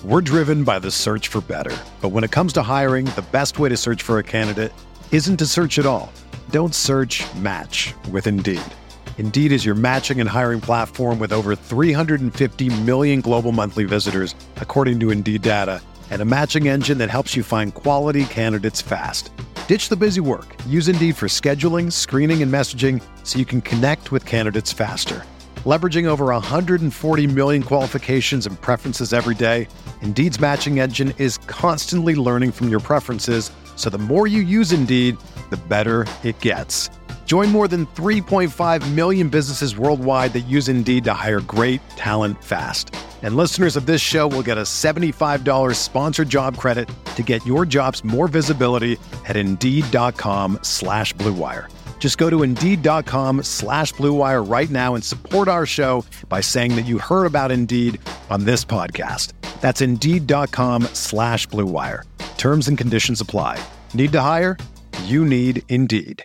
We're driven by the search for better. But when it comes to hiring, the best way to search for a candidate isn't to search at all. Don't search, match with Indeed. Indeed is your matching and hiring platform with over 350 million global monthly visitors, according to Indeed data, and a matching engine that helps you find quality candidates fast. Ditch the busy work. Use Indeed for scheduling, screening, and messaging so you can connect with candidates faster. Leveraging over 140 million qualifications and preferences every day, Indeed's matching engine is constantly learning from your preferences, so the more you use Indeed, the better it gets. Join more than 3.5 million businesses worldwide that use Indeed to hire great talent fast. And listeners of this show will get a $75 sponsored job credit to get your jobs more visibility at Indeed.com/Blue Wire. Just go to Indeed.com/Blue Wire right now and support our show by saying that you heard about Indeed on this podcast. That's Indeed.com/Blue Wire. Terms and conditions apply. Need to hire? You need Indeed.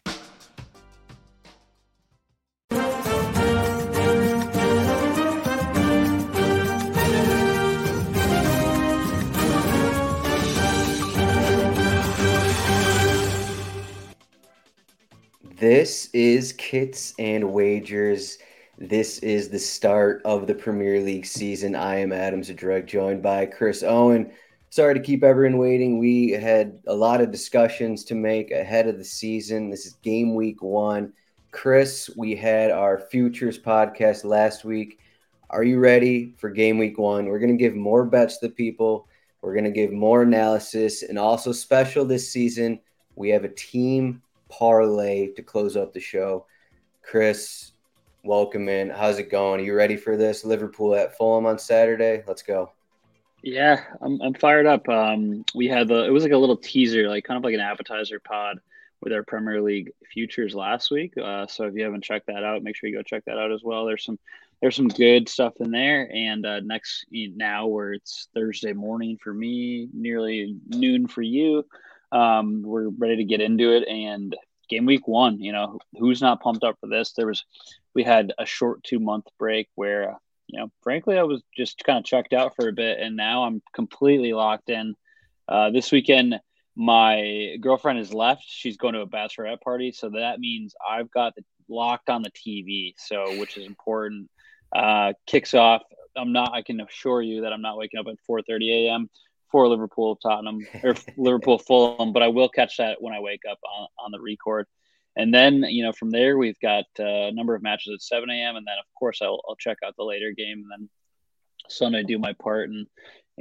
This is Kits and Wagers. This is the start of the Premier League season. I am Adam Zadrug, joined by Chris Owen. Sorry to keep everyone waiting. We had a lot of discussions to make ahead of the season. This is game week 1. Chris, we had our Futures podcast last week. Are you ready for game week 1? We're going to give more bets to the people. We're going to give more analysis. And also special this season, we have a team parlay to close up the show. Chris, welcome in. How's it going? Are you ready for this? Liverpool at Fulham on Saturday. Let's go. Yeah, I'm fired up. We had it was like a little teaser, like kind of like an appetizer pod with our Premier League futures last week. So if you haven't checked that out, make sure you go check that out as well. There's some good stuff in there. And now where it's Thursday morning for me, nearly noon for you, we're ready to get into it. And game week 1, who's not pumped up for this? We had a short 2-month break where, frankly, I was just kind of checked out for a bit, and now I'm completely locked in. This weekend, my girlfriend has left. She's going to a bachelorette party, so that means I've got locked on the TV, which is important. Kicks off. I can assure you that I'm not waking up at 4:30 a.m. for Liverpool Tottenham or Liverpool Fulham, but I will catch that when I wake up on the record. And then, from there, we've got a number of matches at 7 a.m. And then, of course, I'll check out the later game. And then Sunday, do my part. And,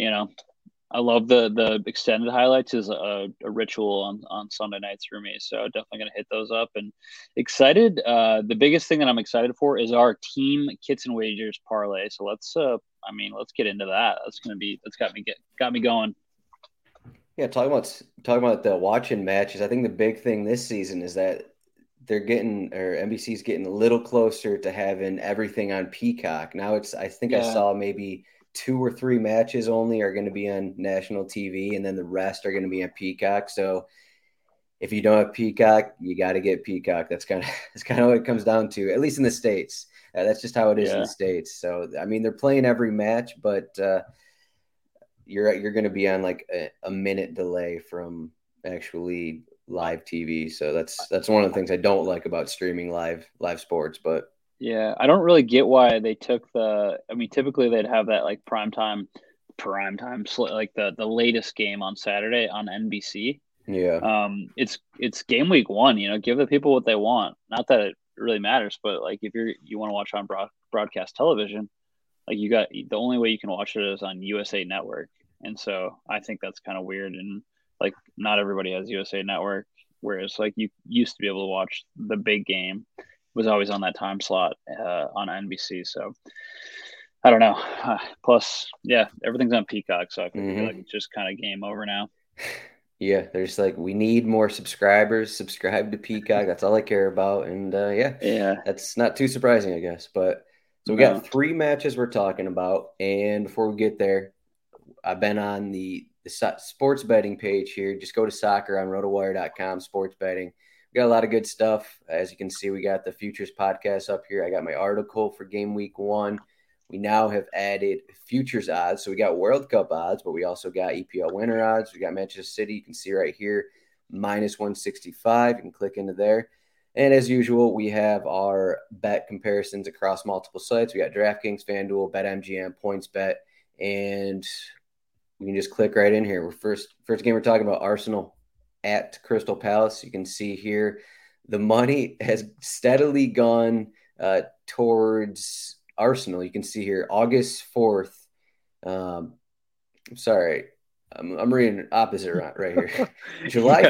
I love the extended highlights is a ritual on Sunday nights for me. So definitely going to hit those up and excited. The biggest thing that I'm excited for is our team Kits and Wagers parlay. So let's get into that. That's got me going. Yeah, talking about the watching matches. I think the big thing this season is that NBC's getting a little closer to having everything on Peacock. Now I saw maybe 2 or 3 matches only are going to be on national TV, and then the rest are going to be on Peacock. So if you don't have Peacock, you got to get Peacock. That's kind of what it comes down to, at least in the States. That's just how it is in the States. So, they're playing every match, but you're going to be on like a minute delay from actually live TV. So that's one of the things I don't like about streaming live sports. But yeah, I don't really get why they took typically they'd have that like prime time, like the latest game on Saturday on NBC. Yeah. It's game week 1, give the people what they want. Not that it really matters, but like if you want to watch on broadcast television, like you got the only way you can watch it is on USA Network. And so I think that's kind of weird. And like not everybody has USA Network, whereas like you used to be able to watch the big game was always on that time slot on NBC. So I don't know. Plus, yeah, everything's on Peacock, so I feel like it's just kind of game over now. Yeah, there's like we need more subscribers. Subscribe to Peacock. That's all I care about. And that's not too surprising, I guess. But so we got 3 matches we're talking about. And before we get there, I've been on the sports betting page here. Just go to soccer on rotowire.com, sports betting. We got a lot of good stuff. As you can see, we got the Futures podcast up here. I got my article for game week 1. we now have added futures odds. So we got World Cup odds, but we also got EPL winner odds. We got Manchester City. You can see right here, minus 165. You can click into there. And as usual, we have our bet comparisons across multiple sites. We got DraftKings, FanDuel, BetMGM, PointsBet, and we can just click right in here. We're first game we're talking about Arsenal at Crystal Palace. You can see here the money has steadily gone towards Arsenal. You can see here August 4th. Sorry, I'm reading opposite right here. July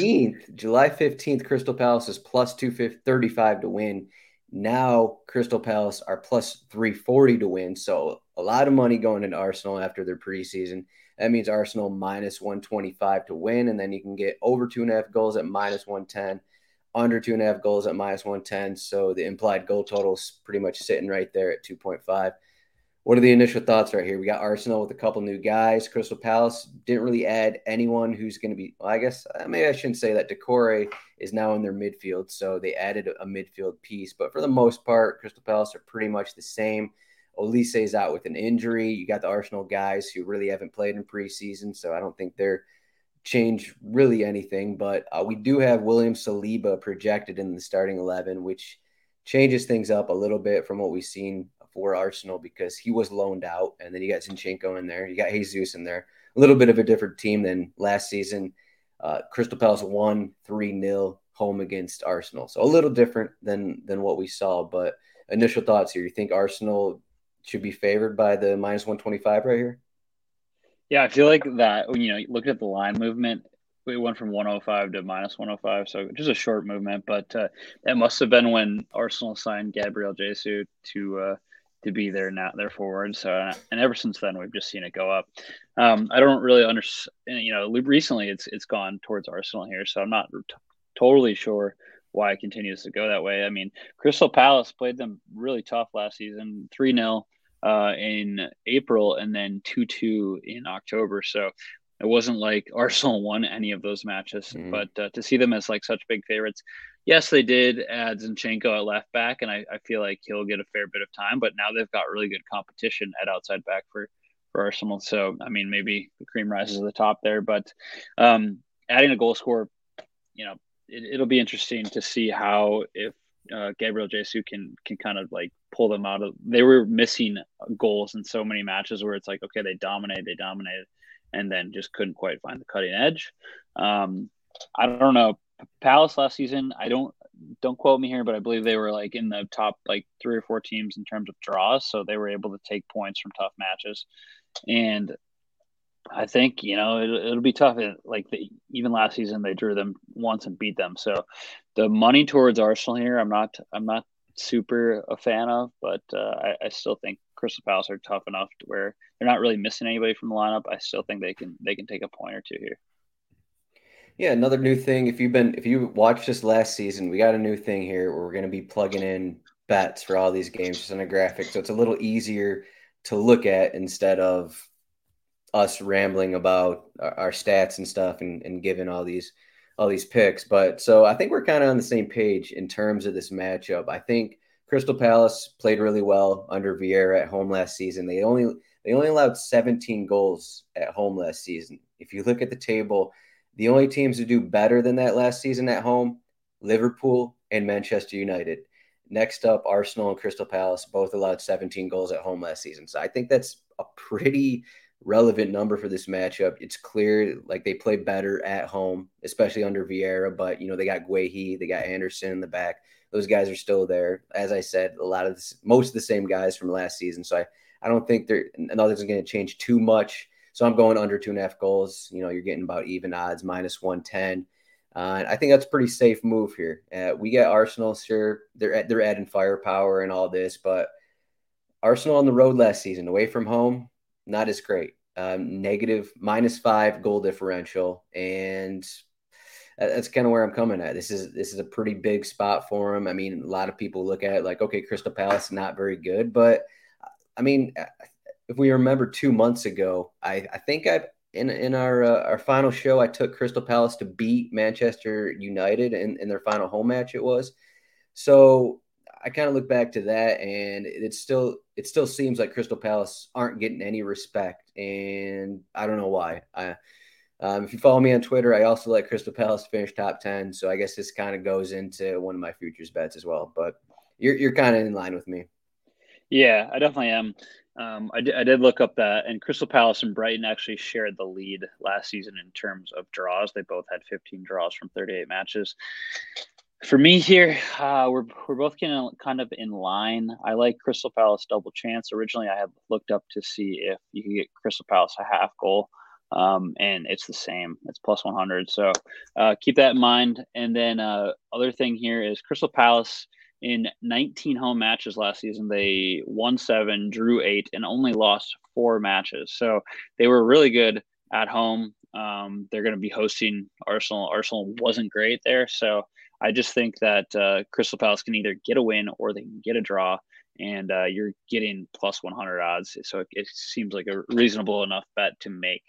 15th, Crystal Palace is plus 235 to win. Now Crystal Palace are plus 340 to win. So a lot of money going into Arsenal after their preseason. That means Arsenal minus 125 to win. And then you can get over 2.5 goals at minus 110, under 2.5 goals at minus 110. So the implied goal total is pretty much sitting right there at 2.5. What are the initial thoughts right here? We got Arsenal with a couple new guys. Crystal Palace didn't really add anyone who's going to be, well, I guess maybe I shouldn't say that. Decore is now in their midfield, so they added a midfield piece. But for the most part, Crystal Palace are pretty much the same. Olise is out with an injury. You got the Arsenal guys who really haven't played in preseason, so I don't think they're changed really anything. But we do have William Saliba projected in the starting 11, which changes things up a little bit from what we've seen for Arsenal because he was loaned out, and then you got Zinchenko in there. You got Jesus in there. A little bit of a different team than last season. Crystal Palace won 3-0 home against Arsenal. So a little different than what we saw. But initial thoughts here. You think Arsenal should be favored by the minus 125 right here? Yeah, I feel like that when you look at the line movement, we went from 105 to minus 105, so just a short movement. But that must have been when Arsenal signed Gabriel Jesus to be their forward. So and ever since then we've just seen it go up. I don't really understand. Recently it's gone towards Arsenal here, so I'm not totally sure why it continues to go that way. I mean, Crystal Palace played them really tough last season, 3-0 in April and then 2-2 in October. So it wasn't like Arsenal won any of those matches, but to see them as like such big favorites. Yes, they did add Zinchenko at left back, and I feel like he'll get a fair bit of time, but now they've got really good competition at outside back for Arsenal. So, I mean, maybe the cream rises to the top there, but adding a goal scorer, it'll be interesting to see how if Gabriel Jesus can kind of like pull them out of. They were missing goals in so many matches where it's like, okay, they dominated, and then just couldn't quite find the cutting edge. I don't know. Palace last season, don't quote me here, but I believe they were like in the top like 3 or 4 teams in terms of draws, so they were able to take points from tough matches. And I think it'll be tough. Even last season they drew them once and beat them. So the money towards Arsenal here, I'm not super a fan of, but I still think Crystal Palace are tough enough to where they're not really missing anybody from the lineup. I still think they can take a point or two here. Yeah, another new thing. If you watched this last season, we got a new thing here where we're going to be plugging in bets for all these games just on a graphic, so it's a little easier to look at instead of us rambling about our stats and stuff and giving all these picks. But so I think we're kind of on the same page in terms of this matchup. I think Crystal Palace played really well under Vieira at home last season. They only allowed 17 goals at home last season. If you look at the table, the only teams who do better than that last season at home, Liverpool and Manchester United. Next up, Arsenal and Crystal Palace both allowed 17 goals at home last season. So I think that's a pretty relevant number for this matchup. It's clear like they play better at home, especially under Vieira, but they got Guehi, they got Anderson in the back. Those guys are still there. As I said, most of the same guys from last season. So I don't think nothing's going to change too much. So I'm going under 2.5 goals. You're getting about even odds, minus 110. And I think that's a pretty safe move here. We get Arsenal, sure, they're adding firepower and all this, but Arsenal on the road last season, away from home, not as great. Negative -5 goal differential, and that's kind of where I'm coming at. This is a pretty big spot for them. I mean, a lot of people look at it like, okay, Crystal Palace not very good, but I mean, if we remember 2 months ago, I think in our final show, I took Crystal Palace to beat Manchester United in their final home match. It was so. I kind of look back to that, and it still seems like Crystal Palace aren't getting any respect, and I don't know why. If you follow me on Twitter, I also like Crystal Palace to finish top 10. So I guess this kind of goes into one of my futures bets as well. But you're kind of in line with me. Yeah, I definitely am. I did look up that, and Crystal Palace and Brighton actually shared the lead last season in terms of draws. They both had 15 draws from 38 matches. For me here, we're both kind of in line. I like Crystal Palace double chance. Originally, I had looked up to see if you could get Crystal Palace a half goal, and it's the same. It's plus 100. So keep that in mind. And then other thing here is Crystal Palace in 19 home matches last season, they won 7, drew 8, and only lost 4 matches. So they were really good at home. They're going to be hosting Arsenal. Arsenal wasn't great there. So I just think that Crystal Palace can either get a win or they can get a draw, and you're getting plus 100 odds. So it seems like a reasonable enough bet to make.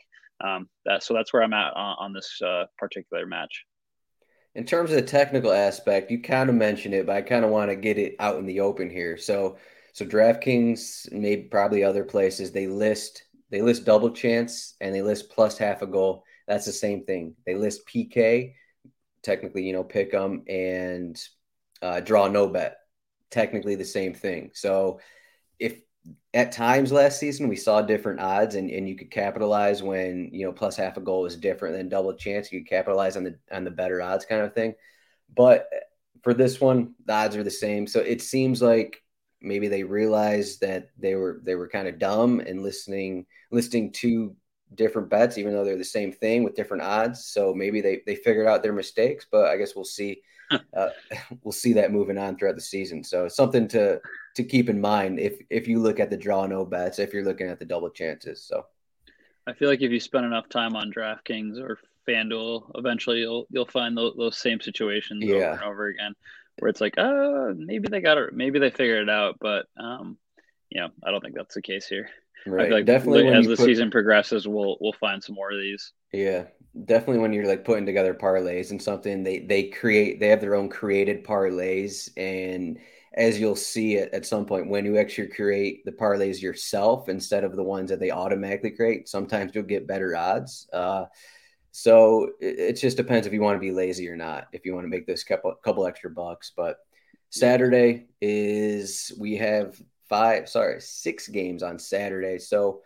So that's where I'm at on this particular match. In terms of the technical aspect, you kind of mentioned it, but I kind of want to get it out in the open here. So DraftKings, maybe probably other places, they list double chance and they list plus half a goal. That's the same thing. They list PK, technically, pick them, and draw no bet, technically the same thing. So if at times last season we saw different odds and you could capitalize when plus half a goal is different than double chance, you could capitalize on the better odds kind of thing. But for this one, the odds are the same. So it seems like maybe they realized that they were kind of dumb and listing two different bets, even though they're the same thing with different odds. So maybe they figured out their mistakes, but I guess we'll see. We'll see that moving on throughout the season. So it's something to keep in mind if you look at the draw no bets, if you're looking at the double chances. So I feel like if you spend enough time on DraftKings or FanDuel, eventually you'll find those same situations over and over again, where it's like, maybe they got it, maybe they figured it out, but I don't think that's the case here. Right. I feel like definitely as the season progresses, we'll find some more of these. Yeah, definitely when you're like putting together parlays and something, they have their own created parlays, and as you'll see at some point when you actually create the parlays yourself instead of the ones that they automatically create, sometimes you'll get better odds. So it just depends if you want to be lazy or not, if you want to make this couple extra bucks. But Saturday we have 6 games on Saturday. So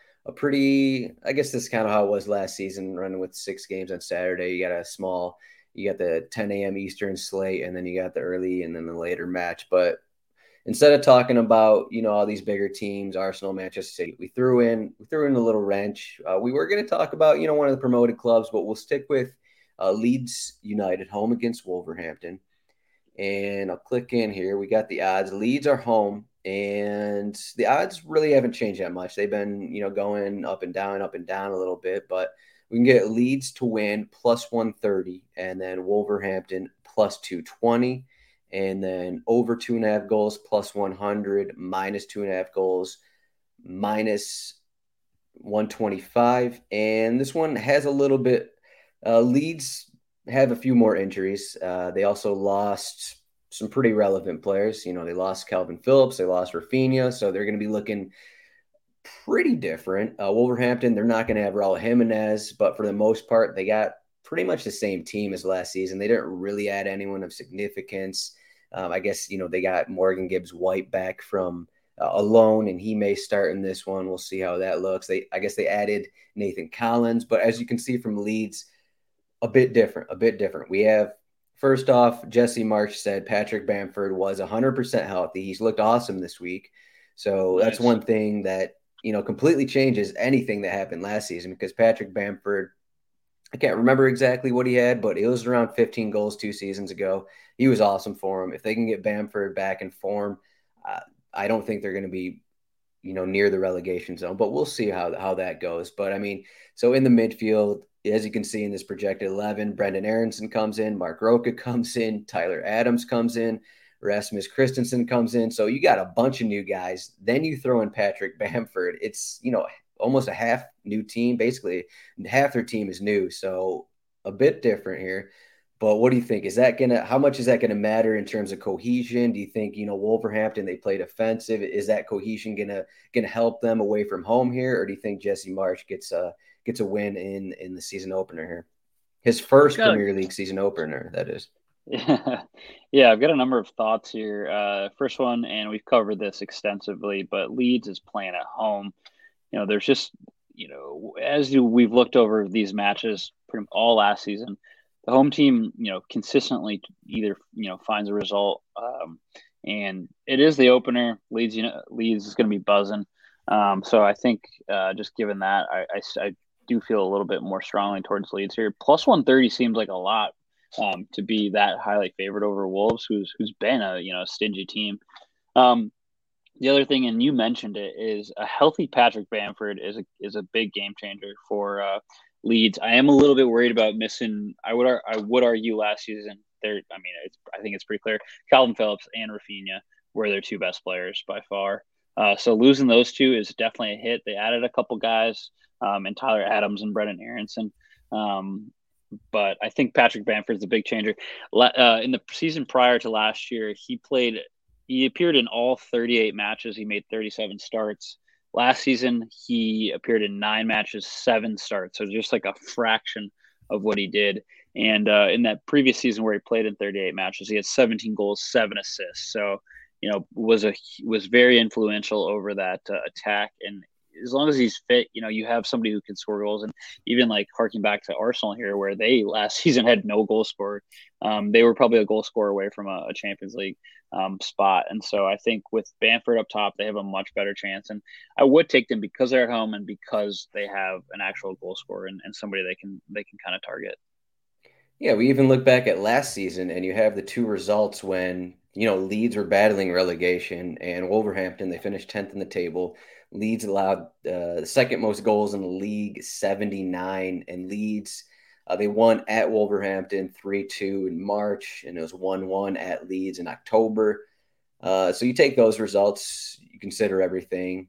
I guess this is kind of how it was last season, running with 6 games on Saturday. You got the 10 a.m. Eastern slate, and then you got the early and then the later match. But instead of talking about, all these bigger teams, Arsenal, Manchester City, we threw in a little wrench. We were going to talk about, one of the promoted clubs, but we'll stick with Leeds United home against Wolverhampton. And I'll click in here. We got the odds. Leeds are home, and the odds really haven't changed that much. They've been, going up and down a little bit, but we can get Leeds to win plus 130, and then Wolverhampton plus 220, and then over 2.5 goals plus 100, minus 2.5 goals minus 125. And this one has a little bit. Leeds have a few more injuries. They also lost some pretty relevant players. They lost Calvin Phillips, they lost Rafinha, so they're going to be looking pretty different. Wolverhampton, they're not going to have Raul Jimenez, but for the most part, they got pretty much the same team as last season. They didn't really add anyone of significance. I guess, they got Morgan Gibbs-White back from a loan, and he may start in this one. We'll see how that looks. I guess they added Nathan Collins, but as you can see from Leeds, a bit different. We have, first off, Jesse Marsh said Patrick Bamford was 100% healthy. He's looked awesome this week. So That's one thing that, completely changes anything that happened last season, because Patrick Bamford, I can't remember exactly what he had, but it was around 15 goals 2 seasons ago. He was awesome for him. If they can get Bamford back in form, I don't think they're going to be, near the relegation zone, but we'll see how that goes. But I mean, so in the midfield, as you can see in this projected 11, Brendan Aronson comes in, Mark Roca comes in, Tyler Adams comes in, Rasmus Christensen comes in. So you got a bunch of new guys. Then you throw in Patrick Bamford. It's, almost a half new team. Basically, half their team is new. So a bit different here. But what do you think? How much is that gonna matter in terms of cohesion? Do you think, Wolverhampton, they played offensive? Is that cohesion gonna help them away from home here, or do you think Jesse Marsch gets a win in the season opener here? His first Premier League season opener, that is. Yeah, I've got a number of thoughts here. First one, and we've covered this extensively, but Leeds is playing at home. There's just, we've looked over these matches pretty all last season, the home team, consistently either, finds a result. And it is the opener. Leeds is going to be buzzing. So I think just given that, I do feel a little bit more strongly towards Leeds here. Plus 130 seems like a lot to be that highly favored over Wolves, who's been a stingy team. The other thing, and you mentioned it, is a healthy Patrick Bamford is a big game changer for Leeds. I am a little bit worried about missing. I would argue last season I think it's pretty clear Calvin Phillips and Rafinha were their two best players by far. So losing those two is definitely a hit. They added a couple guys, and Tyler Adams and Brendan Aronson. But I think Patrick Bamford is a big changer. In the season prior to last year, he appeared in all 38 matches. He made 37 starts. Last season, he appeared in 9 matches, 7 starts. So just like a fraction of what he did. And in that previous season where he played in 38 matches, he had 17 goals, 7 assists. So, was very influential over that attack. And as long as he's fit, you have somebody who can score goals. And even like harking back to Arsenal here, where they last season had no goal scorer, they were probably a goal scorer away from a Champions League spot. And so I think with Bamford up top, they have a much better chance. And I would take them because they're at home and because they have an actual goal scorer and somebody they can kind of target. Yeah, we even look back at last season and you have the two results when, Leeds were battling relegation and Wolverhampton, they finished 10th in the table. Leeds allowed the second most goals in the league, 79, and Leeds, they won at Wolverhampton 3-2 in March, and it was 1-1 at Leeds in October. So you take those results, you consider everything.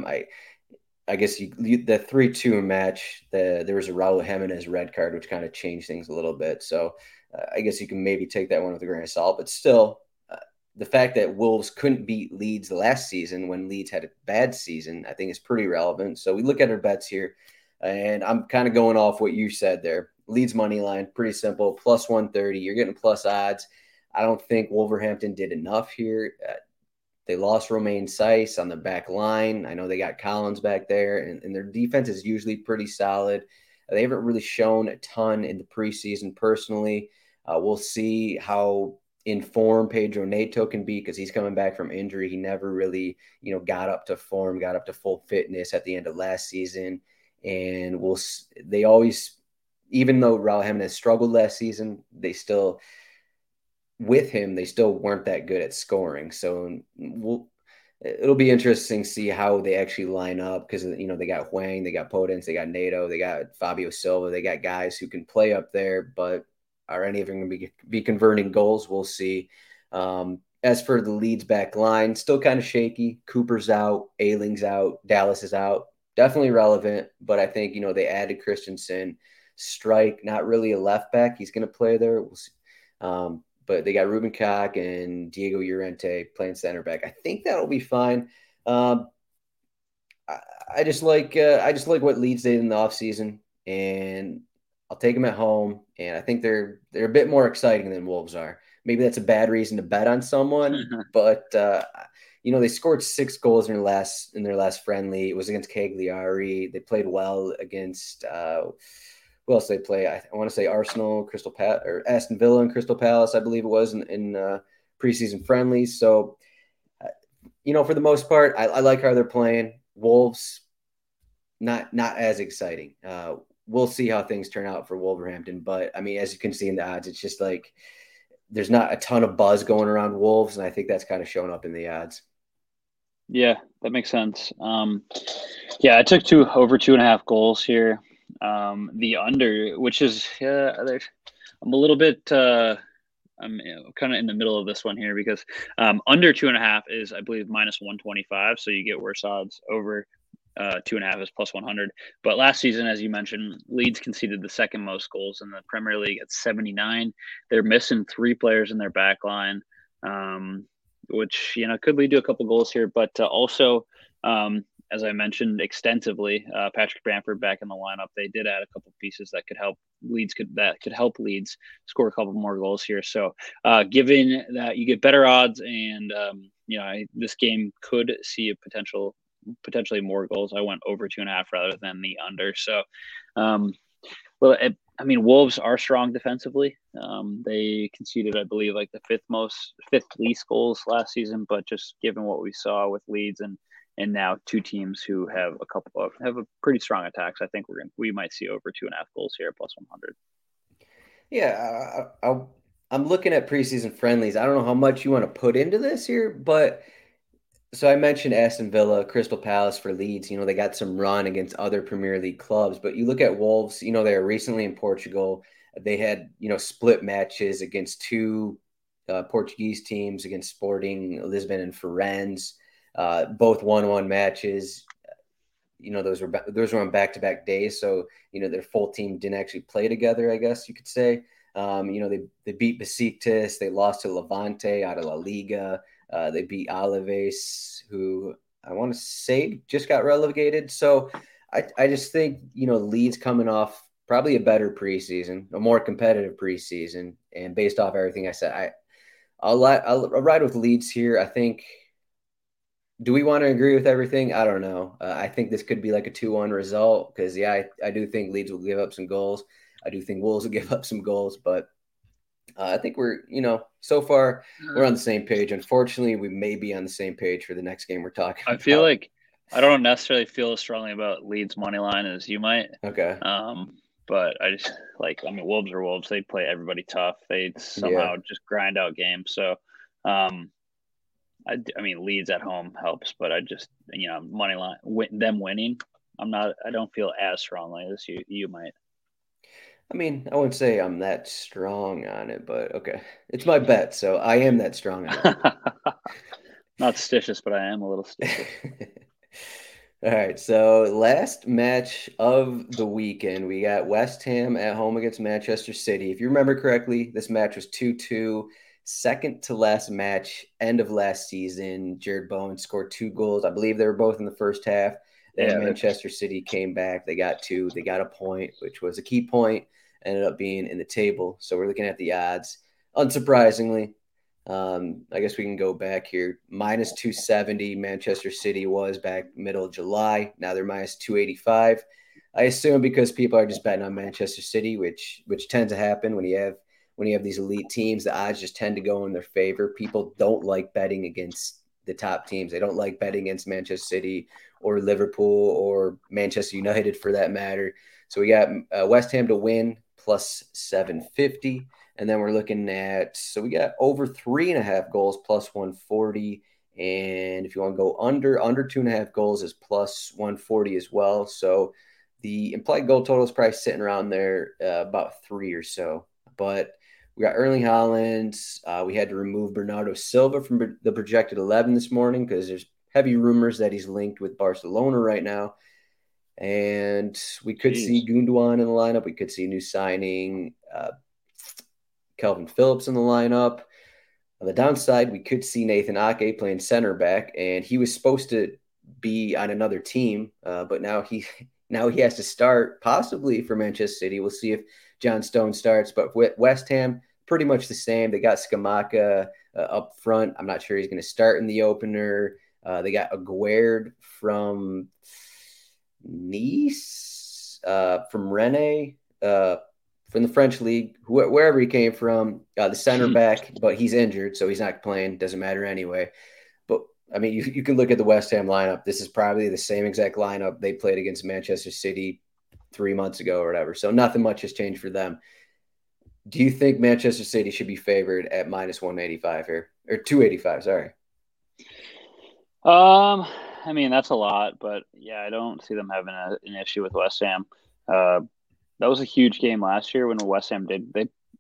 I guess the 3-2 match, there was a Raul Jimenez red card, which kind of changed things a little bit. So I guess you can maybe take that one with a grain of salt. But still, the fact that Wolves couldn't beat Leeds last season when Leeds had a bad season, I think is pretty relevant. So we look at our bets here, and I'm kind of going off what you said there. Leeds money line, pretty simple, plus 130. You're getting plus odds. I don't think Wolverhampton did enough here. They lost Romain Saiss on the back line. I know they got Collins back there, and their defense is usually pretty solid. They haven't really shown a ton in the preseason personally. We'll see how in form Pedro Neto can be because he's coming back from injury. He never really, got up to form, got up to full fitness at the end of last season. And they always, even though Raul Jimenez struggled last season, they still weren't that good at scoring. So it'll be interesting to see how they actually line up because, they got Hwang, they got Podence, they got Neto, they got Fabio Silva, they got guys who can play up there, but are any of them going to be converting goals? We'll see. As for the Leeds back line, still kind of shaky. Cooper's out, Ayling's out, Dallas is out. Definitely relevant, but I think, they added Christensen. Strike, not really a left back. He's going to play there. We'll see. But they got Ruben Koch and Diego Llorente playing center back. I think that'll be fine. I just like what Leeds did in the offseason, and I'll take them at home. And I think they're a bit more exciting than Wolves are. Maybe that's a bad reason to bet on someone, but they scored 6 goals in their last friendly. It was against Cagliari. They played well against. Who else they play? I want to say Arsenal, Crystal Palace, or Aston Villa and Crystal Palace, I believe it was in preseason friendlies. So, for the most part, I like how they're playing. Wolves, not as exciting. We'll see how things turn out for Wolverhampton. But, as you can see in the odds, it's just like there's not a ton of buzz going around Wolves, and I think that's kind of showing up in the odds. Yeah, that makes sense. I took over 2.5 goals here. The under, which is I'm a little bit I'm kind of in the middle of this one here because under 2.5 is, I believe, minus 125, so you get worse odds. Over 2.5 is plus 100. But last season, as you mentioned, Leeds conceded the second most goals in the Premier League at 79. They're missing 3 players in their back line, which, could lead to a couple goals here. But also, as I mentioned extensively, Patrick Bamford back in the lineup. They did add a couple pieces that could help Leeds score a couple more goals here. So, given that you get better odds and this game could see a potentially more goals, I went over 2.5 rather than the under. So, Wolves are strong defensively. They conceded, I believe, like the fifth least goals last season. But just given what we saw with Leeds and now 2 teams who have a pretty strong attacks, I think we might see over 2.5 goals here plus 100. Yeah, I'm looking at preseason friendlies. I don't know how much you want to put into this here, but so I mentioned Aston Villa, Crystal Palace for Leeds. They got some run against other Premier League clubs, but you look at Wolves. They were recently in Portugal. They had split matches against 2 Portuguese teams, against Sporting Lisbon and Firenze. Both 1-1 matches. Those were on back-to-back days, so their full team didn't actually play together, I guess you could say. They beat Besiktas. They lost to Levante out of La Liga. They beat Alaves, who I want to say just got relegated. So I just think, Leeds coming off probably a better preseason, a more competitive preseason. And based off everything I said, I'll ride with Leeds here. I think, do we want to agree with everything? I don't know. I think this could be like a 2-1 result because, I do think Leeds will give up some goals. I do think Wolves will give up some goals, but I think we're, so far we're on the same page. Unfortunately, we may be on the same page for the next game we're talking about. I feel like I don't necessarily feel as strongly about Leeds money line as you might. Okay. But I just Wolves are Wolves. They play everybody tough. They somehow just grind out games. So, Leeds at home helps, but I just, money line, them winning, I don't feel as strongly as you might. I wouldn't say I'm that strong on it, but okay. It's my bet, so I am that strong on it. Not stitious, but I am a little stitious. All right, so last match of the weekend, we got West Ham at home against Manchester City. If you remember correctly, this match was 2-2, second to last match, end of last season. Jared Bowen scored 2 goals. I believe they were both in the first half. Then Manchester City came back. They got 2. They got a point, which was a key point, ended up being in the table. So we're looking at the odds. Unsurprisingly, I guess we can go back here. Minus 270, Manchester City was back middle of July. Now they're minus 285. I assume because people are just betting on Manchester City, which tends to happen when you have these elite teams. The odds just tend to go in their favor. People don't like betting against the top teams. They don't like betting against Manchester City or Liverpool or Manchester United for that matter. So we got West Ham to win plus 750. And then we're looking at, so we got over 3.5 goals plus 140. And if you want to go under 2.5 goals is plus 140 as well. So the implied goal total is probably sitting around there about 3 or so. But we got Erling Haaland. We had to remove Bernardo Silva from the projected 11 this morning because there's heavy rumors that he's linked with Barcelona right now. And we could see Gundogan in the lineup. We could see a new signing, Calvin Phillips in the lineup. On the downside, we could see Nathan Ake playing center back, and he was supposed to be on another team, but now he has to start possibly for Manchester City. We'll see if John Stone starts, but with West Ham, pretty much the same. They got Scamacca up front. I'm not sure he's going to start in the opener. They got Aguerd from Nice, from Rennes, from the French league, wherever he came from, the center back, but he's injured, so he's not playing. Doesn't matter anyway. But, you can look at the West Ham lineup. This is probably the same exact lineup they played against Manchester City 3 months ago or whatever. So nothing much has changed for them. Do you think Manchester City should be favored at minus 185 here? Or 285, sorry. That's a lot, but yeah, I don't see them having an issue with West Ham. That was a huge game last year when West Ham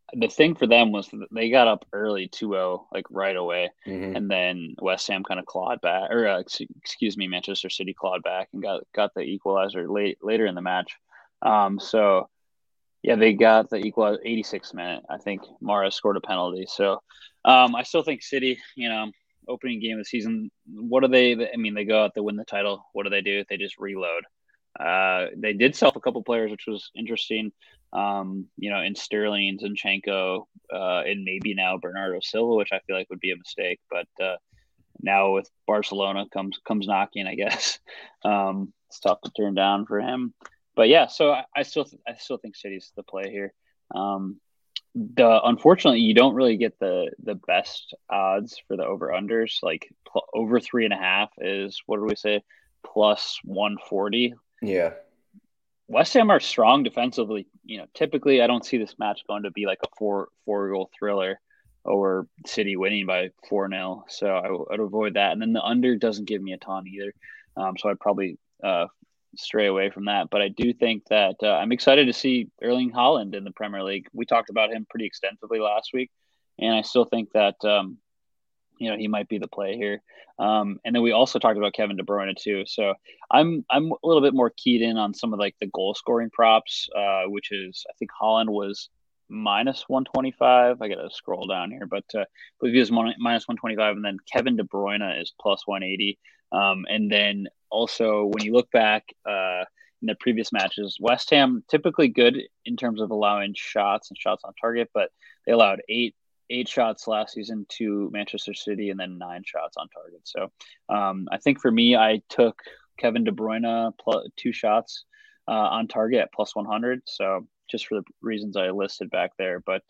the thing for them was that they got up early 2-0 like right away, Mm-hmm. and then West Ham kind of clawed back, or Manchester City clawed back and got the equalizer later in the match. So yeah, they got the equalizer 86th minute. I think Mara scored a penalty. So I still think City, opening game of the season, what do they? I mean, they go out, they win the title. What do? They just reload. They did sell a couple players, which was interesting. In Sterling, Zinchenko, and maybe now Bernardo Silva, which I feel like would be a mistake. But now with Barcelona comes knocking, I guess. It's tough to turn down for him. But yeah, so I still think City's the play here. Unfortunately, you don't really get the best odds for the over unders. Like over 3.5 is, what do we say, plus 140. Yeah. West Ham are strong defensively. Typically I don't see this match going to be like a four goal thriller or City winning by 4-0. So I'd avoid that. And then the under doesn't give me a ton either. So I'd probably stray away from that. But I do think that I'm excited to see Erling Haaland in the Premier League. We talked about him pretty extensively last week, and I still think that he might be the play here. And then we also talked about Kevin De Bruyne too. So I'm a little bit more keyed in on some of like the goal scoring props, which is, I think Haaland was minus 125. I got to scroll down here, but I believe he was minus 125, and then Kevin De Bruyne is plus 180. And then also when you look back in the previous matches, West Ham typically good in terms of allowing shots and shots on target, but they allowed eight shots last season to Manchester City and then 9 shots on target. So I think for me, I took Kevin De Bruyne plus 2 shots on target at plus 100. So just for the reasons I listed back there, but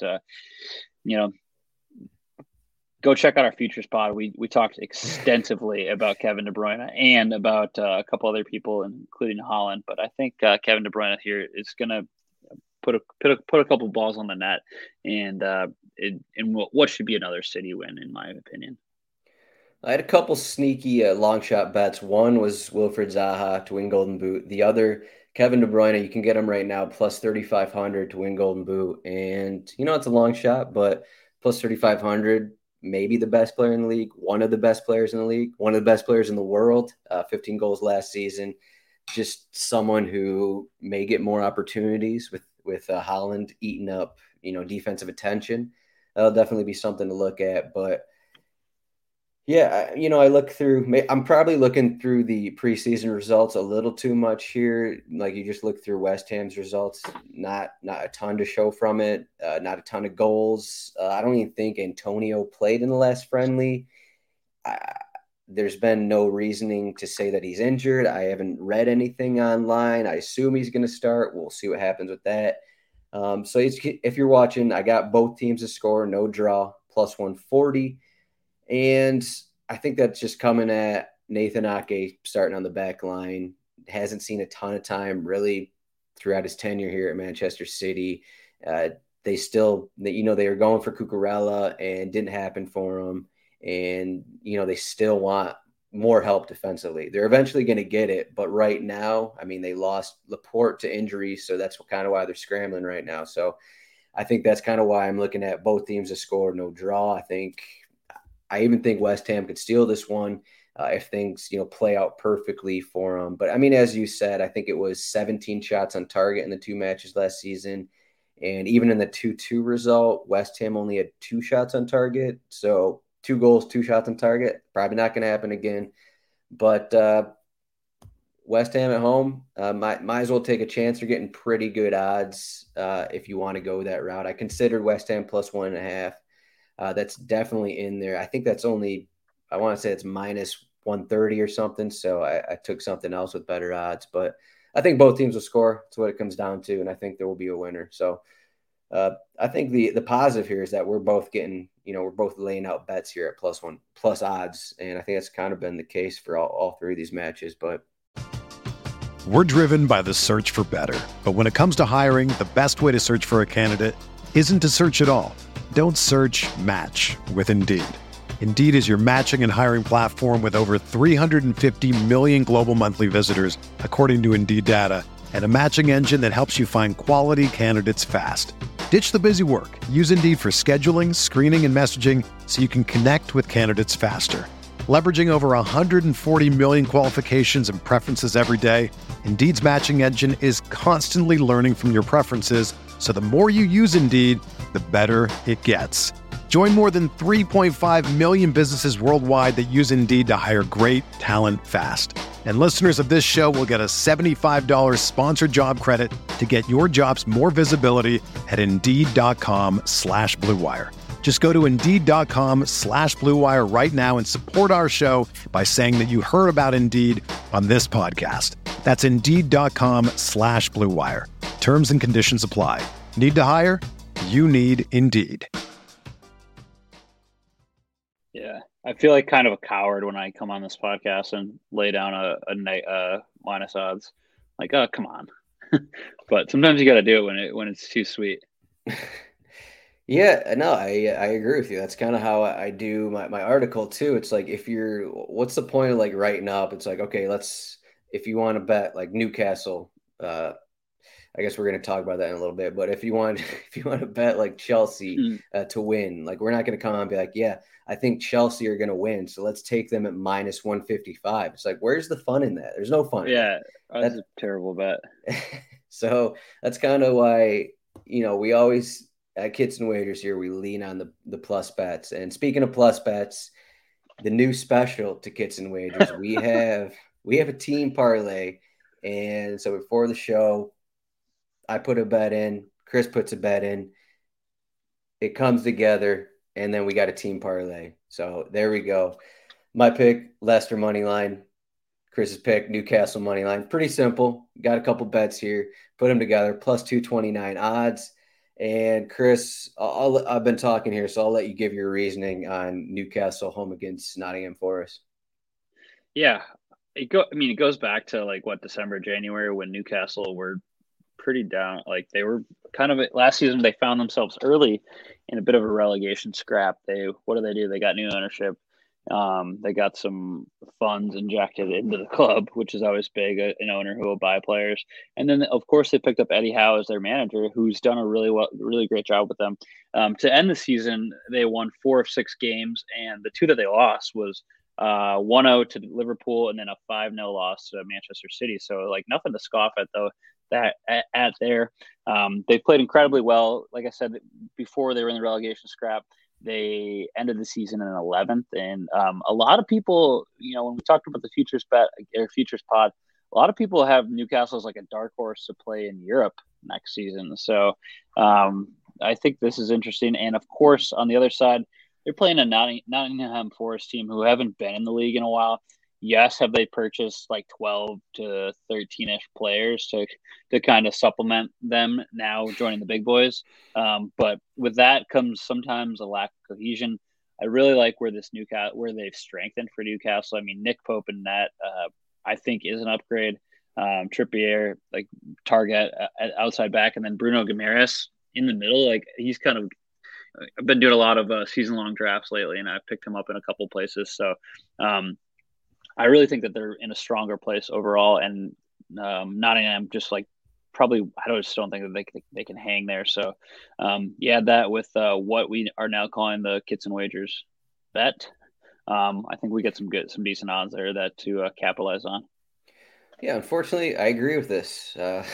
go check out our futures pod. We talked extensively about Kevin De Bruyne and about a couple other people, including Haaland. But I think Kevin De Bruyne here is going to put a couple balls on the net, and what should be another City win, in my opinion. I had a couple sneaky long shot bets. One was Wilfried Zaha to win Golden Boot. The other, Kevin De Bruyne. You can get him right now plus 3,500 to win Golden Boot, and it's a long shot, but plus 3,500. Maybe the best player in the league, one of the best players in the league, one of the best players in the world, 15 goals last season. Just someone who may get more opportunities with Haaland eating up, defensive attention. That'll definitely be something to look at. But yeah, I look through, I'm probably looking through the preseason results a little too much here. Like you just look through West Ham's results, not a ton to show from it, not a ton of goals. I don't even think Antonio played in the last friendly. There's been no reasoning to say that he's injured. I haven't read anything online. I assume he's going to start. We'll see what happens with that. So if you're watching, I got both teams to score, no draw, plus 140. And I think that's just coming at Nathan Ake starting on the back line. Hasn't seen a ton of time really throughout his tenure here at Manchester City. They still, they were going for Cucurella and didn't happen for him. And, they still want more help defensively. They're eventually going to get it. But right now, they lost Laporte to injury. So that's kind of why they're scrambling right now. So I think that's kind of why I'm looking at both teams to score, no draw. I even think West Ham could steal this one if things, play out perfectly for them. But, as you said, I think it was 17 shots on target in the 2 matches last season. And even in the 2-2 result, West Ham only had 2 shots on target. So 2 goals, 2 shots on target, probably not going to happen again. But West Ham at home, might as well take a chance. They're getting pretty good odds if you want to go that route. I considered West Ham plus 1.5. That's definitely in there. I think that's only, I want to say it's minus 130 or something. So I took something else with better odds, but I think both teams will score. That's what it comes down to. And I think there will be a winner. So I think the positive here is that we're both getting, we're both laying out bets here at plus odds. And I think that's kind of been the case for all 3 of these matches, but we're driven by the search for better. But when it comes to hiring, the best way to search for a candidate isn't to search at all. Don't search, match with Indeed. Indeed is your matching and hiring platform with over 350 million global monthly visitors, according to Indeed data, and a matching engine that helps you find quality candidates fast. Ditch the busy work. Use Indeed for scheduling, screening, and messaging so you can connect with candidates faster. Leveraging over 140 million qualifications and preferences every day, Indeed's matching engine is constantly learning from your preferences, so the more you use Indeed, the better it gets. Join more than 3.5 million businesses worldwide that use Indeed to hire great talent fast. And listeners of this show will get a $75 sponsored job credit to get your jobs more visibility at Indeed.com/Blue Wire. Just go to Indeed.com/Blue Wire right now and support our show by saying that you heard about Indeed on this podcast. That's Indeed.com/Blue Wire. Terms and conditions apply. Need to hire? You need Indeed. Yeah, I feel like kind of a coward when I come on this podcast and lay down a minus odds. Like, oh, come on. But sometimes you got to do it when it's too sweet. Yeah, no, I agree with you. That's kind of how I do my article too. It's like what's the point of like writing up? It's like, okay, if you want to bet like Newcastle, I guess we're going to talk about that in a little bit. But if you want to bet like Chelsea to win, like we're not going to come on and be like, yeah, I think Chelsea are going to win, so let's take them at minus 155. It's like, where's the fun in that? There's no fun. Yeah, that's a terrible bet. So that's kind of why, we always at Kits and Wagers here, we lean on the plus bets. And speaking of plus bets, the new special to Kits and Wagers, we have a team parlay. And so before the show, I put a bet in, Chris puts a bet in, it comes together, and then we got a team parlay. So there we go. My pick, Leicester money line. Chris's pick, Newcastle money line. Pretty simple. Got a couple bets here. Put them together. Plus 229 odds. And Chris, I've been talking here, so I'll let you give your reasoning on Newcastle home against Nottingham Forest. Yeah, it goes back to like December, January when Newcastle were pretty down. Like they were kind of last season. They found themselves early in a bit of a relegation scrap. What do? They got new ownership. They got some funds injected into the club, which is always big, an owner who will buy players. And then, of course, they picked up Eddie Howe as their manager, who's done a really great job with them. To end the season, they won 4 of 6 games, and the 2 that they lost was 1-0 to Liverpool and then a 5-0 loss to Manchester City. So, like, nothing to scoff at, though. They played incredibly well. Like I said, before they were in the relegation scrap, they ended the season in 11th. And a lot of people, when we talked about the futures pod, a lot of people have Newcastle as like a dark horse to play in Europe next season. So I think this is interesting. And of course, on the other side, they're playing a Nottingham Forest team who haven't been in the league in a while. Yes, have they purchased like 12 to 13-ish players to kind of supplement them now joining the big boys? But with that comes sometimes a lack of cohesion. I really like where they've strengthened for Newcastle. I mean, Nick Pope and that I think is an upgrade. Trippier, like target at outside back, and then Bruno Guimaraes in the middle. Like he's kind of. I've been doing a lot of season-long drafts lately, and I've picked him up in a couple places. So. I really think that they're in a stronger place overall, and Nottingham just like probably I just don't think that they can hang there. So that with what we are now calling the Kits and Wagers bet, I think we get some decent odds there to capitalize on. Yeah, unfortunately, I agree with this.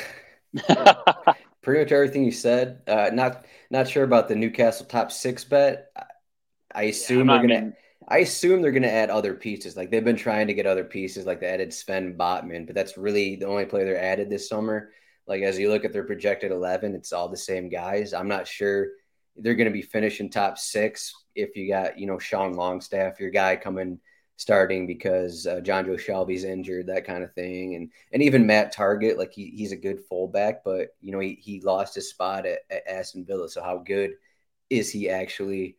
Pretty much everything you said. Not sure about the Newcastle top 6 bet. I assume they're going to add other pieces. Like they've been trying to get other pieces, like they added Sven Botman, but that's really the only player they're added this summer. Like as you look at their projected 11, it's all the same guys. I'm not sure they're going to be finishing top 6 if you got, Sean Longstaff, your guy coming starting because John Joe Shelby's injured, that kind of thing. And even Matt Target, like he's a good fullback, but he lost his spot at Aston Villa. So how good is he actually?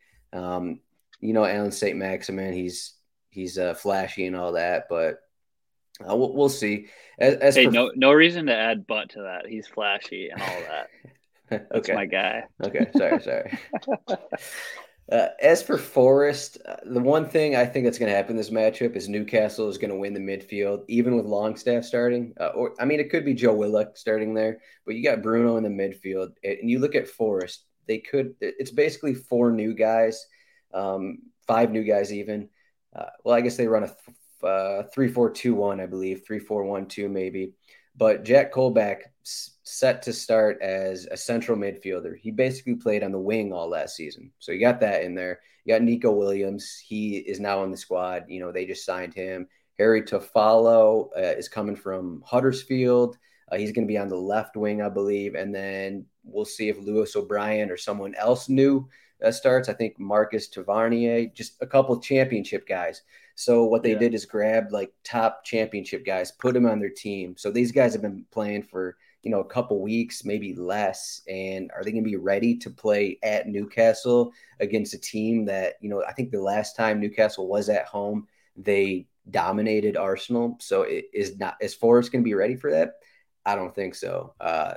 Alan St. Maximin, he's flashy and all that, but we'll see. No reason to add but to that. He's flashy and all that. That's okay. My guy. Okay, sorry. As for Forest, the one thing I think that's going to happen in this matchup is Newcastle is going to win the midfield, even with Longstaff starting. Or I mean, it could be Joe Willock starting there, but you got Bruno in the midfield, and you look at Forest. They could. It's basically four new guys, five new guys even. Well, I guess they run a 3-4-2-1, I believe, 3-4-1-2 maybe. But Jack Colback set to start as a central midfielder. He basically played on the wing all last season. So you got that in there. You got Nico Williams. He is now on the squad. You know, they just signed him. Harry Tafalo is coming from Huddersfield. He's going to be on the left wing, I believe. And then we'll see if Lewis O'Brien or someone else new starts. I think Marcus Tavernier, just a couple of championship guys. So what they did is grab like top championship guys, put them on their team. So these guys have been playing for, a couple weeks, maybe less. And are they going to be ready to play at Newcastle against a team that, I think the last time Newcastle was at home, they dominated Arsenal. So is Forrest going to be ready for that? I don't think so.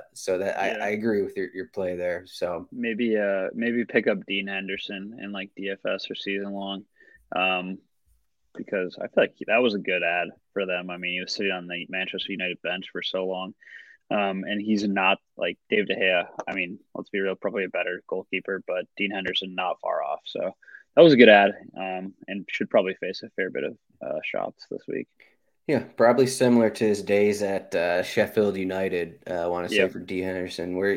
I agree with your play there. So maybe pick up Dean Henderson in like DFS or season long. Because I feel like that was a good ad for them. I mean, he was sitting on the Manchester United bench for so long. And he's not like Dave De Gea. I mean, let's be real, probably a better goalkeeper, but Dean Henderson not far off. So that was a good ad, and should probably face a fair bit of shots this week. Yeah, probably similar to his days at Sheffield United. I want to say for Dean Henderson, where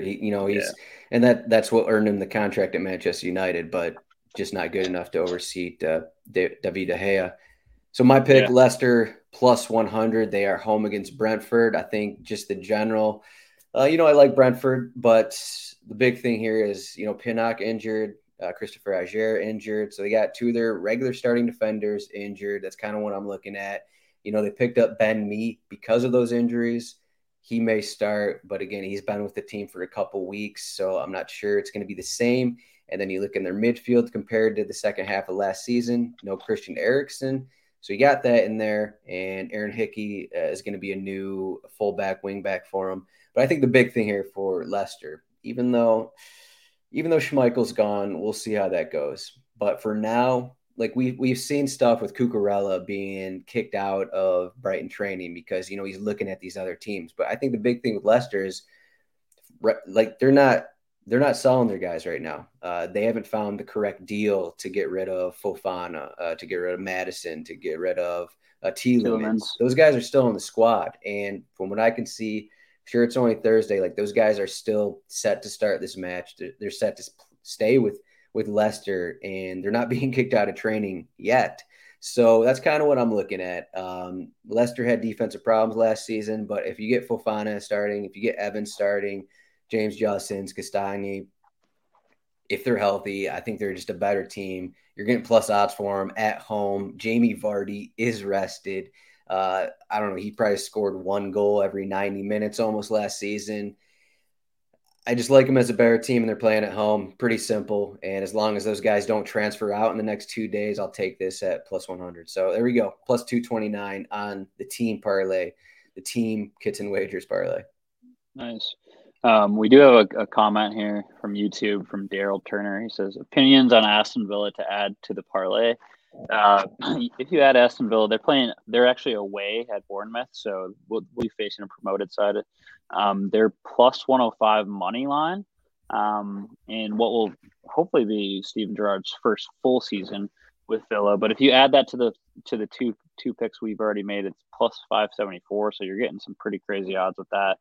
and that's what earned him the contract at Manchester United, but just not good enough to oversee David De Gea. So my pick, Leicester plus 100. They are home against Brentford. I think just the general, I like Brentford, but the big thing here is, Pinnock injured, Christopher Aguirre injured. So they got two of their regular starting defenders injured. That's kind of what I'm looking at. They picked up Ben Mee because of those injuries. He may start, but again, he's been with the team for a couple weeks, so I'm not sure it's going to be the same. And then you look in their midfield compared to the second half of last season, no Christian Eriksen. So you got that in there, and Aaron Hickey is going to be a new fullback, wingback for him. But I think the big thing here for Leicester, even though Schmeichel's gone, we'll see how that goes. But for now, like we've seen stuff with Cucurella being kicked out of Brighton training because he's looking at these other teams. But I think the big thing with Leicester is like they're not selling their guys right now. They haven't found the correct deal to get rid of Fofana, to get rid of Madison, to get rid of Tielemans. Those guys are still in the squad. And from what I can see, sure, it's only Thursday. Like those guys are still set to start this match. They're set to stay with Leicester, and they're not being kicked out of training yet. So that's kind of what I'm looking at. Leicester had defensive problems last season, but if you get Fofana starting, if you get Evans starting, James Justin, Castagni, if they're healthy, I think they're just a better team. You're getting plus odds for them at home. Jamie Vardy is rested. I don't know. He probably scored one goal every 90 minutes almost last season. I just like them as a better team, and they're playing at home. Pretty simple. And as long as those guys don't transfer out in the next 2 days, I'll take this at plus 100. So there we go. Plus 229 on the team parlay, the team kits and wagers parlay. Nice. We do have a comment here from YouTube from Daryl Turner. He says, opinions on Aston Villa to add to the parlay. If you add Aston Villa, they're actually away at Bournemouth, so we'll be facing a promoted side. They're plus 105 money line, and what will hopefully be Steven Gerrard's first full season with Villa. But if you add that to the two picks we've already made, it's plus 574. So you're getting some pretty crazy odds with that.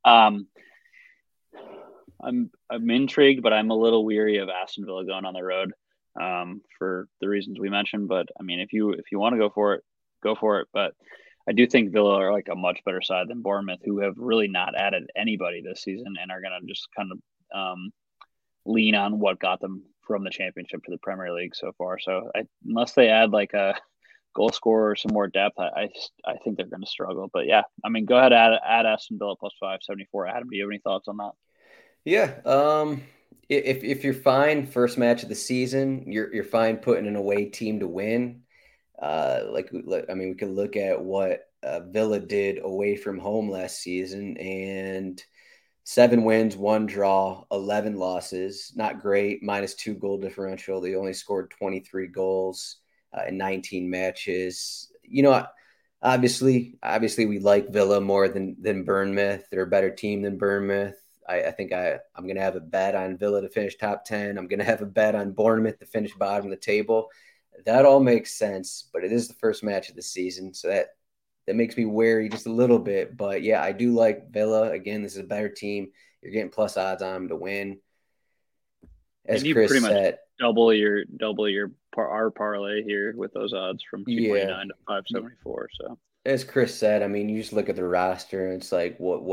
I'm intrigued, but I'm a little weary of Aston Villa going on the road for the reasons we mentioned. But I mean, if you want to go for it, go for it. But I do think Villa are like a much better side than Bournemouth, who have really not added anybody this season and are going to just kind of lean on what got them from the championship to the Premier League so far. So unless they add like a goal scorer or some more depth, I think they're going to struggle. But yeah, I mean, go ahead, add Aston Villa plus 574. Adam, do you have any thoughts on that? Yeah. If you're fine first match of the season, you're fine putting an away team to win. We can look at what Villa did away from home last season, and 7 wins, 1 draw, 11 losses. Not great. -2 goal differential. They only scored 23 goals in 19 matches. Obviously we like Villa more than Bournemouth. They're a better team than Bournemouth. I think I'm going to have a bet on Villa to finish top 10. I'm going to have a bet on Bournemouth to finish bottom of the table. That all makes sense, but it is the first match of the season, so that makes me wary just a little bit. But yeah, I do like Villa. Again, this is a better team. You're getting plus odds on them to win. As you Chris pretty said, much our parlay here with those odds from 229 to 574. So as Chris said, I mean, you just look at the roster and it's like, what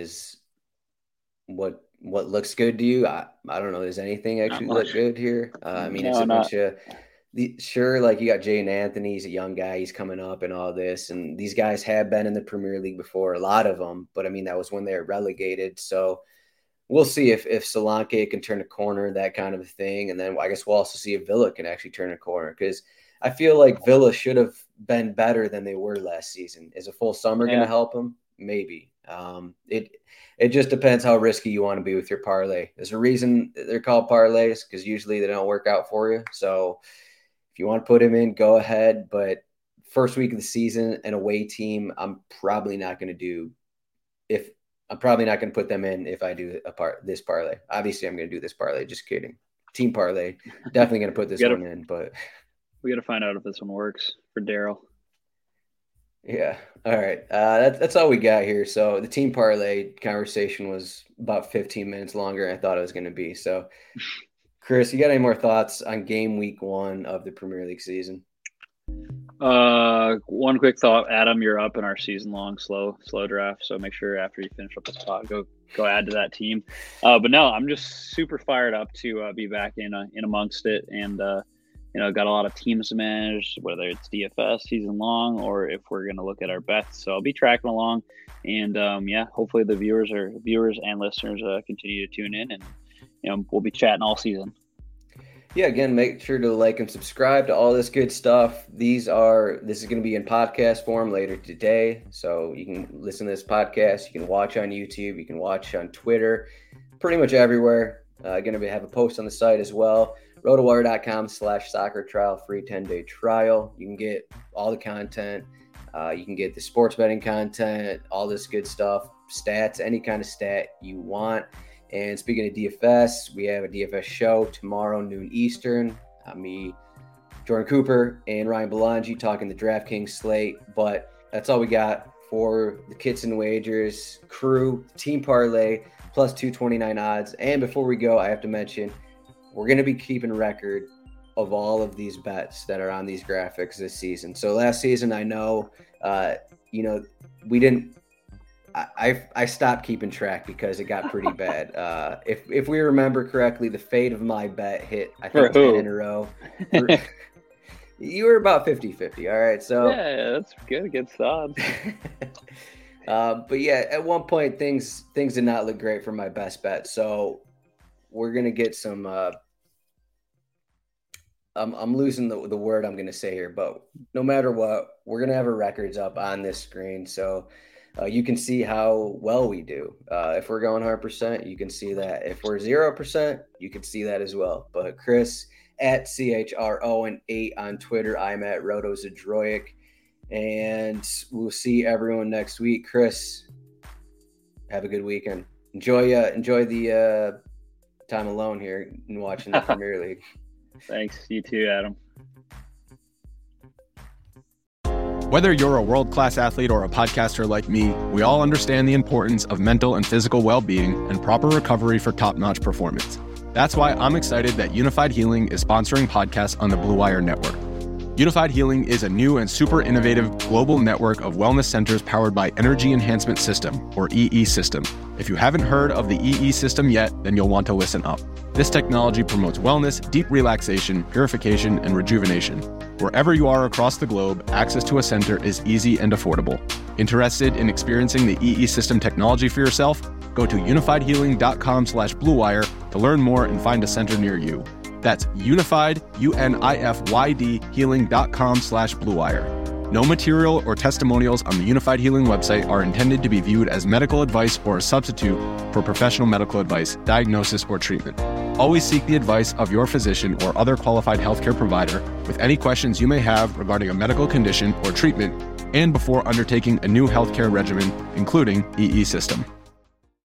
looks good to you? I don't know. Does anything actually look good here? I mean, it's a bunch of sure, like you got Jayden Anthony, he's a young guy, he's coming up and all this, and these guys have been in the Premier League before, a lot of them, but I mean that was when they were relegated. So we'll see if Solanke can turn a corner, that kind of a thing, and then I guess we'll also see if Villa can actually turn a corner, because I feel like Villa should have been better than they were last season. Is a full summer going to help them? Maybe. It just depends how risky you want to be with your parlay. There's a reason they're called parlays, because usually they don't work out for you. So if you want to put him in, go ahead. But first week of the season, an away team, I'm probably not going to put them in if I do this parlay. Obviously, I'm going to do this parlay. Just kidding. Team parlay. Definitely going to put this one in. But we got to find out if this one works for Daryl. Yeah. All right. That's all we got here. So the team parlay conversation was about 15 minutes longer than I thought it was going to be. So, Chris, you got any more thoughts on game week 1 of the Premier League season? One quick thought, Adam, you're up in our season-long slow draft. So make sure after you finish up the spot, go add to that team. But no, I'm just super fired up to be back in amongst it, and got a lot of teams to manage, whether it's DFS season long or if we're going to look at our bets. So I'll be tracking along, and hopefully the viewers and listeners continue to tune in, and we'll be chatting all season. Yeah, again, make sure to like and subscribe to all this good stuff. This is going to be in podcast form later today, so you can listen to this podcast. You can watch on YouTube. You can watch on Twitter, pretty much everywhere. Going to have a post on the site as well. Rotowire.com/soccer trial, free 10-day trial. You can get all the content. You can get the sports betting content, all this good stuff, stats, any kind of stat you want. And speaking of DFS, we have a DFS show tomorrow, noon Eastern. Me, Jordan Cooper, and Ryan Belangi talking the DraftKings slate. But that's all we got for the Kits and Wagers crew, team parlay, plus 229 odds. And before we go, I have to mention, we're going to be keeping record of all of these bets that are on these graphics this season. So last season, I know, we didn't. I stopped keeping track because it got pretty bad. If we remember correctly, the fate of my bet hit, I think, 10 in a row. You were about 50-50. All right. So yeah, that's good. Good odds. But yeah, at one point things did not look great for my best bet. So we're going to get some, I'm losing the word I'm going to say here, but no matter what, we're going to have our records up on this screen. So you can see how well we do. If we're going 100%, you can see that. If we're 0%, you can see that as well. But Chris at CHRO8 on Twitter, I'm at RotoZadroic, and we'll see everyone next week. Chris, have a good weekend. Enjoy the time alone here and watching the Premier League. Thanks. You too, Adam. Whether you're a world-class athlete or a podcaster like me, we all understand the importance of mental and physical well-being and proper recovery for top-notch performance. That's why I'm excited that Unified Healing is sponsoring podcasts on the Blue Wire Network. Unified Healing is a new and super innovative global network of wellness centers powered by Energy Enhancement System, or EE System. If you haven't heard of the EE System yet, then you'll want to listen up. This technology promotes wellness, deep relaxation, purification, and rejuvenation. Wherever you are across the globe, access to a center is easy and affordable. Interested in experiencing the EE System technology for yourself? Go to unifiedhealing.com/bluewire to learn more and find a center near you. That's unified, UNIFYD, healing.com/bluewire. No material or testimonials on the Unified Healing website are intended to be viewed as medical advice or a substitute for professional medical advice, diagnosis, or treatment. Always seek the advice of your physician or other qualified healthcare provider with any questions you may have regarding a medical condition or treatment and before undertaking a new healthcare regimen, including EE system.